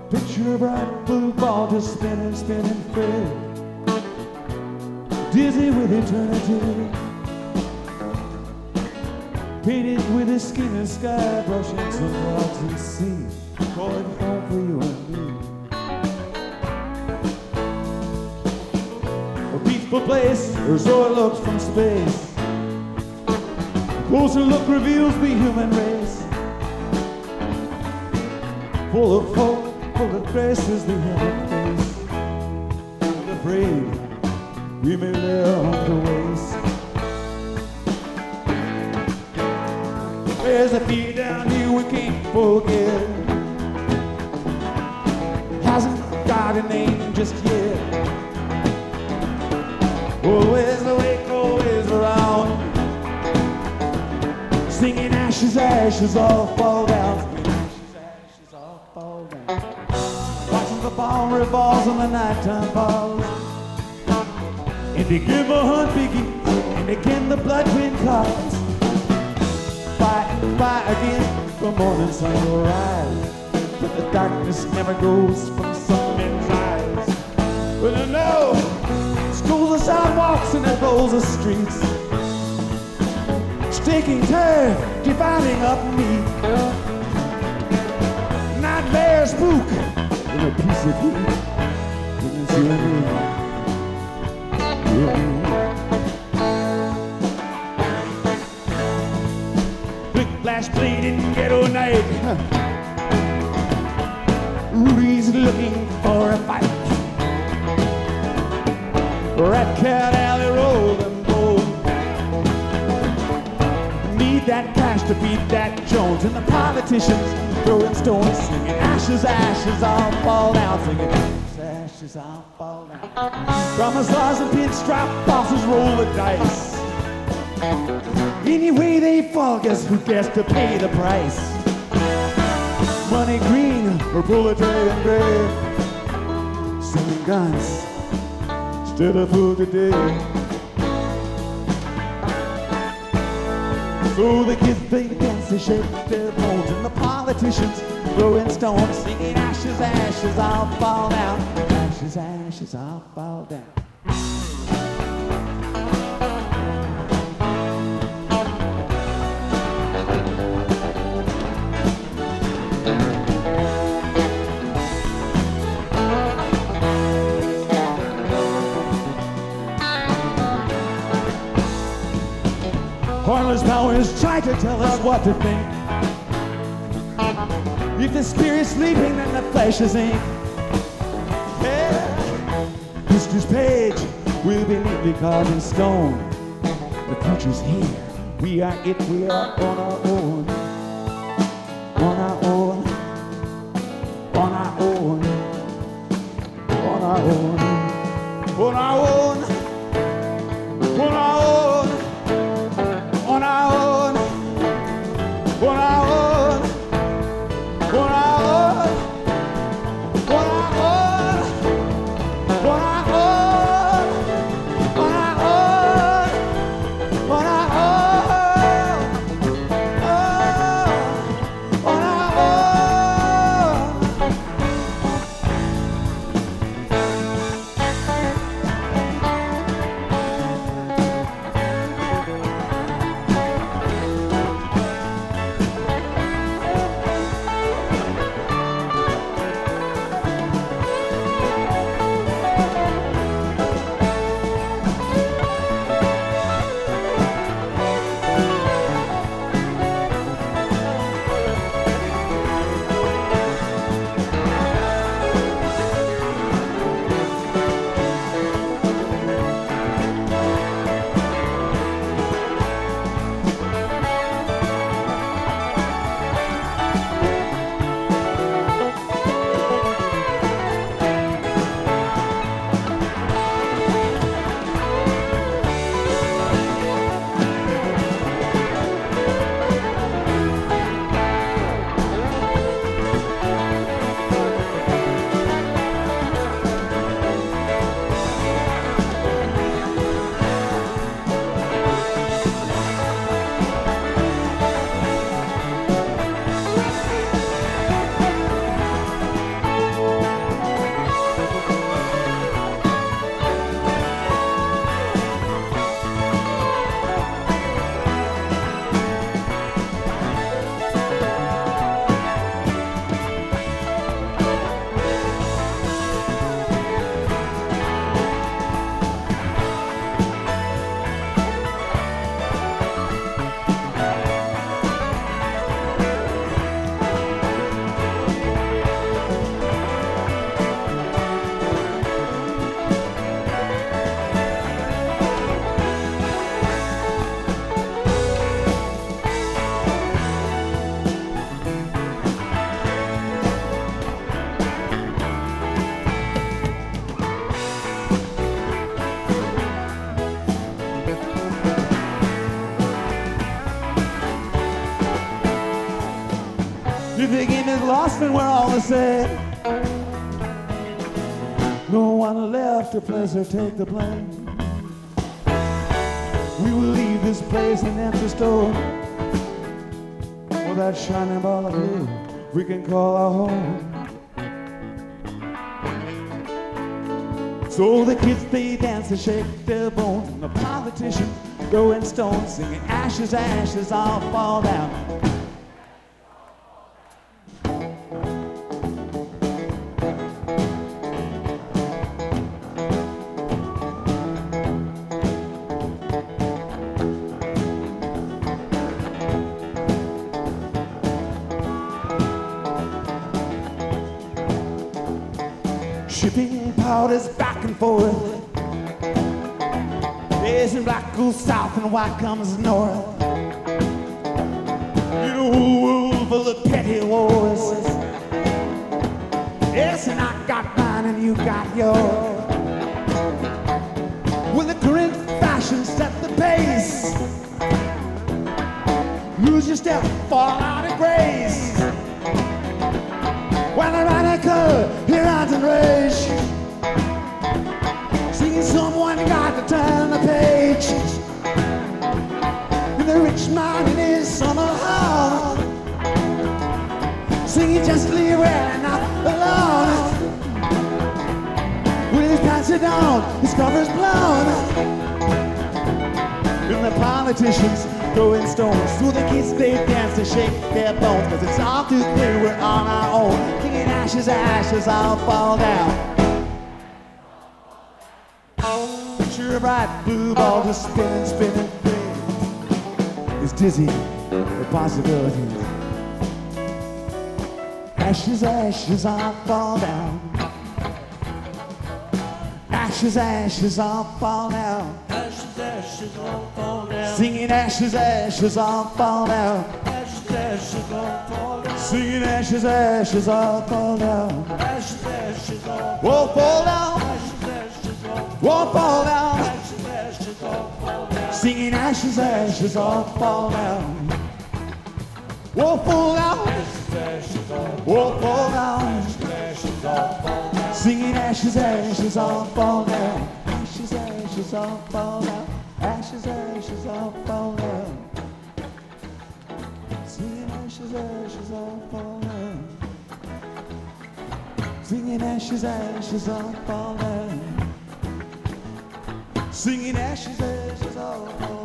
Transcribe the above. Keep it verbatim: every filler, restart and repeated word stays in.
Picture a bright blue ball just spinning, spinning free, dizzy with eternity. Painted with a scheming sky, brushing some clouds and sea, calling home for you and me. A peaceful place, or so it looks from space. A closer look reveals the human race. Full of hope, full of grace is the human face. Afraid we may lay our home to waste. There's a fear down here we can't forget. Hasn't got a name just yet. Always awake, always around, singing ashes, ashes all fall down. Watching the ball revolves and the nighttime falls, and again the hunt begins, and again the blood wind calls. Fight and fight again, the morning sun will rise, but the darkness never goes from some men's eyes. But I know schools the sidewalks and it rolls the streets, taking turn, dividing up meat. Nightmares spook in a piece of heat. And it's you and me, you and me. Big flash bleeding ghetto night. Rudy's looking for a fight. Rat Cat Alley rolling bold. Need that cash to beat that Jones, and the politicians throwing stones, singing ashes, ashes, all fall down, singing ashes, ashes, all fall down. Commissars and pinstripe bosses roll the dice. Any way they fall, guess who gets to pay the price? Money green or proletarian gray, selling guns instead of food today. So the kids play the dance, they shake their bones, and the politicians throwing stones, singing ashes, ashes, all fall down. Ashes, ashes, all fall down. Heartless powers try to tell us what to think. If the spirit's sleeping, then the flesh is ink. Yeah. History's page will be neatly carved in stone. The future's here. We are it. We are on our own. On our own. On our own. On our own. On our own. On our own. On our own, on our own, on our own, on our own, on our own, on our own, on our own, on our own. You think it is lost and we're all the same. No one left to pleasure take the blame. We will leave this place an empty store, for that shining ball of blue we can call our home. So the kids they dance and shake their bones, and the politicians throwing stones, singing ashes, ashes, all fall down. Shipping powders back and forth, yes, and black goes south and white comes north. In a world full of petty wars, yes, and I got mine and you got yours. When the current fashion set the pace, lose your step, fall out of grace. When the radical he runs and rage, singing someone got to turn the page. And the rich man in his summer home, singing just leave well and not alone. With his pants down, his cover's blown, and the politicians throwing stones. So the kids they dance and shake their bones, cause it's all too clear we're on our own. Thinking ashes, ashes, all fall down. Picture a bright blue ball just spinning, spinning, spinning. It's dizzy with possibilities. Ashes, ashes, all fall down. Ashes, ashes, all fall down. Ashes, ashes, all fall down. Singing ashes, ashes, all fall down. Ashes, ashes, all fall down. Singing ashes, ashes, all fall down. Ashes, ashes, all Won't fall down. Ashes, ashes, all Won't fall down. Ashes, ashes, all fall down. Singing ashes, ashes, all fall down. Won't fall down. Ashes, ashes, all Won't fall down. ashes, all fall down. Singing ashes, ashes, all fall down. Ashes, ashes, all fall down. Ashes, ashes, all fall down. Singing ashes, ashes, all fall down. Singing ashes, ashes, all fall down. Singing ashes, ashes, all fall down.